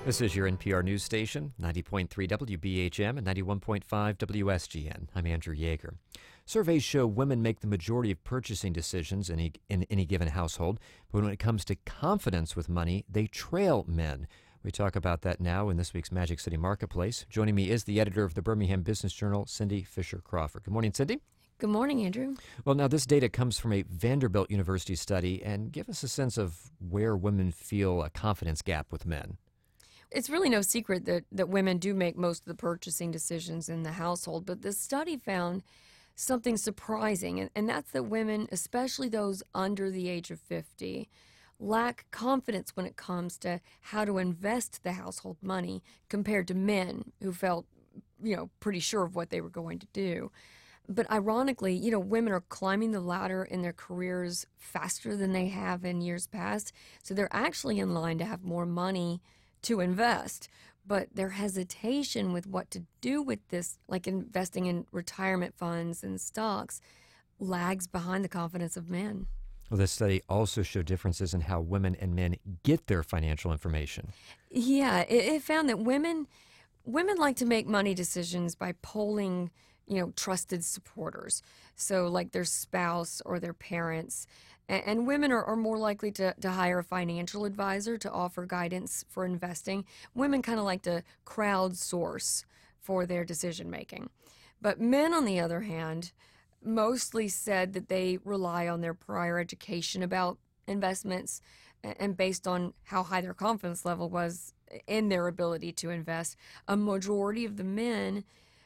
This is your NPR news station, 90.3 WBHM and 91.5 WSGN. I'm Andrew Yeager. Surveys show women make the majority of purchasing decisions in any given household, but when it comes to confidence with money, they trail men. We talk about that now in this week's Magic City Marketplace. Joining me is the editor of the Birmingham Business Journal, Cindy Fisher Crawford. Good morning, Cindy. Good morning, Andrew. Well, now this data comes from a Vanderbilt University study, and give us a sense of where women feel a confidence gap with men. It's really no secret that women do make most of the purchasing decisions in the household, but the study found something surprising, and that's that women, especially those under the age of 50, lack confidence when it comes to how to invest the household money compared to men who felt, pretty sure of what they were going to do. But ironically, women are climbing the ladder in their careers faster than they have in years past, so they're actually in line to have more money to invest, but their hesitation with what to do with this, like investing in retirement funds and stocks, lags behind the confidence of men. Well, this study also showed differences in how women and men get their financial information. Yeah, it found that women like to make money decisions by polling, trusted supporters. So like their spouse or their parents. And women are more likely to hire a financial advisor to offer guidance for investing. Women kind of like to crowdsource for their decision making. But men, on the other hand, mostly said that they rely on their prior education about investments and based on how high their confidence level was in their ability to invest. A majority of the men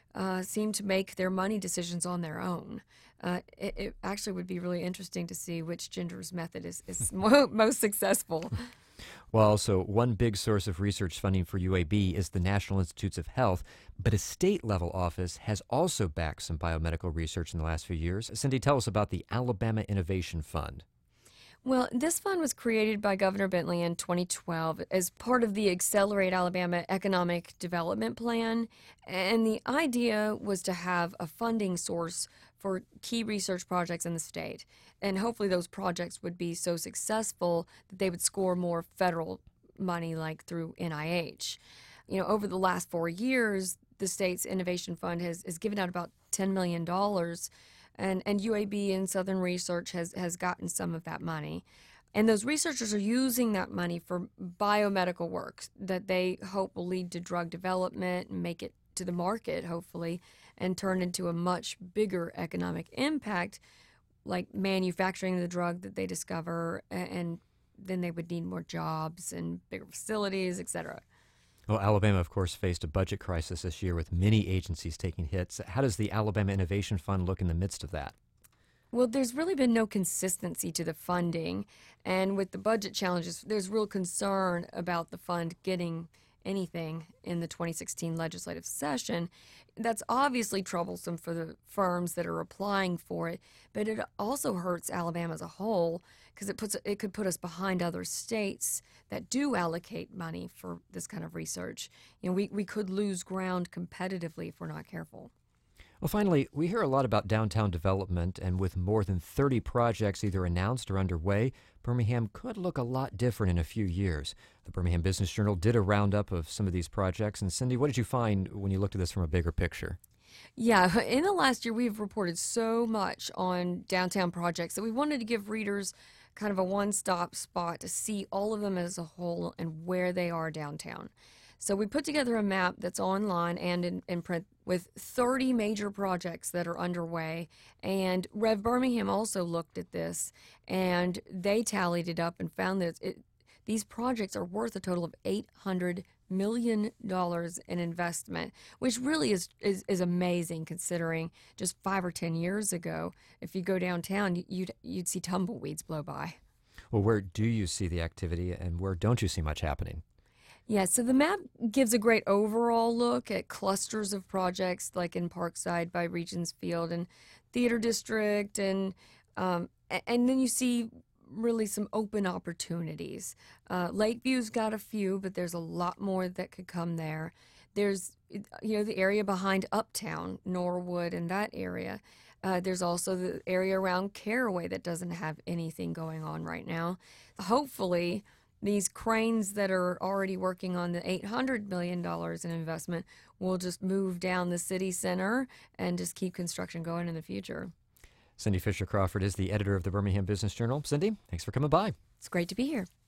seem to make their money decisions on their own. It actually would be really interesting to see which gender's method is most successful. Well, also, one big source of research funding for UAB is the National Institutes of Health, but a state-level office has also backed some biomedical research in the last few years. Cindy, tell us about the Alabama Innovation Fund. Well, this fund was created by Governor Bentley in 2012 as part of the Accelerate Alabama Economic Development Plan, and the idea was to have a funding source for key research projects in the state, and hopefully those projects would be so successful that they would score more federal money, like through NIH. Over the last 4 years, the state's Innovation Fund has given out about $10 million, and UAB and Southern Research has gotten some of that money. And those researchers are using that money for biomedical work that they hope will lead to drug development and make it to the market, hopefully, and turn into a much bigger economic impact, like manufacturing the drug that they discover, and then they would need more jobs and bigger facilities, et cetera. Well, Alabama, of course, faced a budget crisis this year with many agencies taking hits. How does the Alabama Innovation Fund look in the midst of that? Well, there's really been no consistency to the funding, and with the budget challenges, there's real concern about the fund getting anything in the 2016 legislative session. That's obviously troublesome for the firms that are applying for it, but it also hurts Alabama as a whole because it could put us behind other states that do allocate money for this kind of research. We could lose ground competitively if we're not careful. Well, finally, we hear a lot about downtown development, and with more than 30 projects either announced or underway, Birmingham could look a lot different in a few years. The Birmingham Business Journal did a roundup of some of these projects. And Cindy, what did you find when you looked at this from a bigger picture? Yeah, in the last year, we've reported so much on downtown projects that we wanted to give readers kind of a one-stop spot to see all of them as a whole and where they are downtown. So we put together a map that's online and in print with 30 major projects that are underway. And Rev Birmingham also looked at this, and they tallied it up and found that these projects are worth a total of $800 million in investment, which really is amazing considering just 5 or 10 years ago, if you go downtown, you'd see tumbleweeds blow by. Well, where do you see the activity and where don't you see much happening? Yeah, so the map gives a great overall look at clusters of projects like in Parkside by Regions Field and Theater District, and then you see really some open opportunities. Lakeview's got a few, but there's a lot more that could come there. There's, the area behind Uptown, Norwood, and that area. There's also the area around Caraway that doesn't have anything going on right now. Hopefully, these cranes that are already working on the $800 million in investment will just move down the city center and just keep construction going in the future. Cindy Fisher Crawford is the editor of the Birmingham Business Journal. Cindy, thanks for coming by. It's great to be here.